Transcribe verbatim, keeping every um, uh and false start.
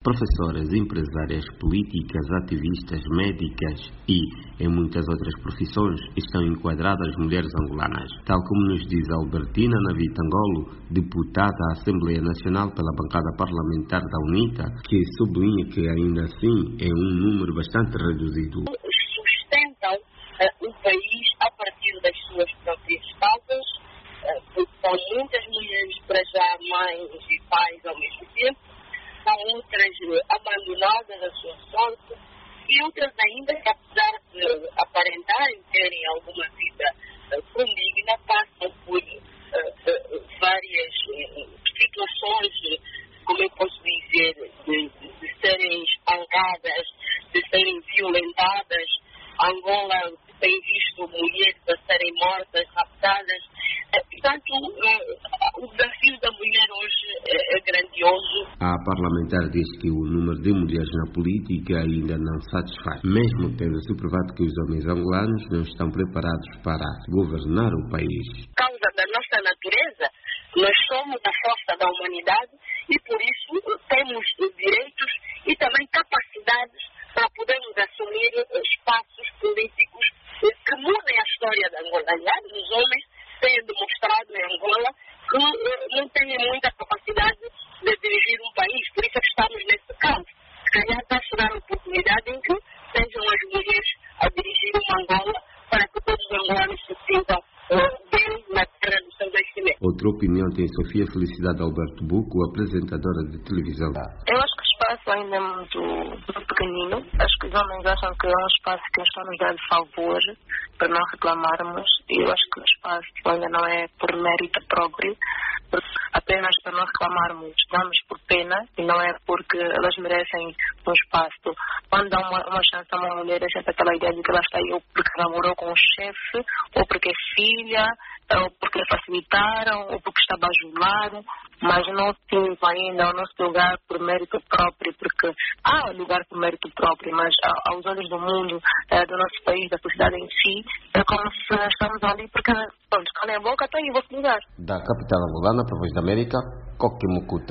Professoras, empresárias, políticas, ativistas, médicas e, em muitas outras profissões, estão enquadradas mulheres angolanas. Tal como nos diz Albertina Navitangolo, deputada à Assembleia Nacional pela bancada parlamentar da UNITA, que sublinha que ainda assim é um número bastante reduzido. Sustentam uh, o país a partir das suas próprias causas, uh, porque são muitas mulheres, para já mães e pais ao mesmo tempo, são outras abandonadas à sua sorte e outras ainda que, apesar de aparentarem terem alguma vida uh, condigna, passam por uh, uh, várias uh, situações, como eu posso dizer, de, de, de serem espancadas, de serem violentadas. Angola tem visto mulheres a serem mortas, raptadas. Portanto, o desafio da mulher hoje é grandioso. A parlamentar diz que o número de mulheres na política ainda não satisfaz, mesmo tendo-se provado que os homens angolanos não estão preparados para governar o país. Por causa da nossa natureza, nós somos a força da humanidade e, por isso, temos direitos e também capacidades para podermos assumir espaços políticos que mudem a história da Angola. Aliás, os homens têm demonstrado em Angola que não têm muita capacidade de dirigir um país, por isso é que estamos nesse campo. Se calhar vai-se dar a oportunidade em que sejam as mulheres a dirigir uma Angola para que todos os angolanos se sintam bem na terra do seu nascimento. Outra opinião tem Sofia Felicidade Alberto Buco, apresentadora de televisão. Eu acho que o espaço ainda é muito, muito pequenino. Acho que os homens acham que é um espaço que está nos dando favor para não reclamarmos. E eu acho que o espaço ainda não é por mérito próprio, apenas para não reclamarmos. Damos por pena e não é porque elas merecem um espaço. Quando dá uma, uma chance a uma mulher, é sempre aquela ideia de que ela está aí ou porque namorou com o chefe, ou porque é filha, ou porque facilitaram, ou porque está bajulado, mas não temos ainda o nosso lugar por mérito próprio, porque há lugar por mérito próprio, mas aos olhos do mundo, é, do nosso país, da sociedade em si, é como se estamos ali porque, pronto, cala a boca, está aí o vosso lugar. Da capital angolana, para a Voz da América, Coquimucuta.